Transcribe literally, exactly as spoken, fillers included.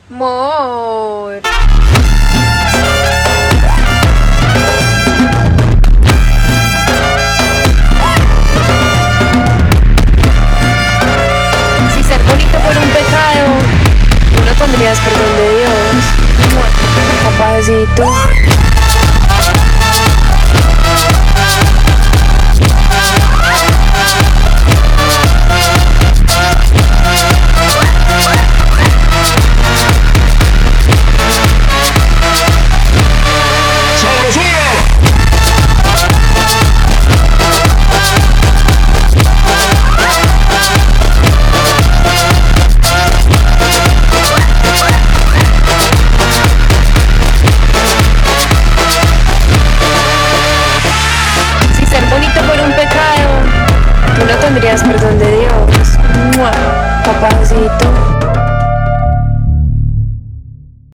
Amor. Si ser bonito fuera un pecado, tú no tendrías perdón de Dios. Papacito.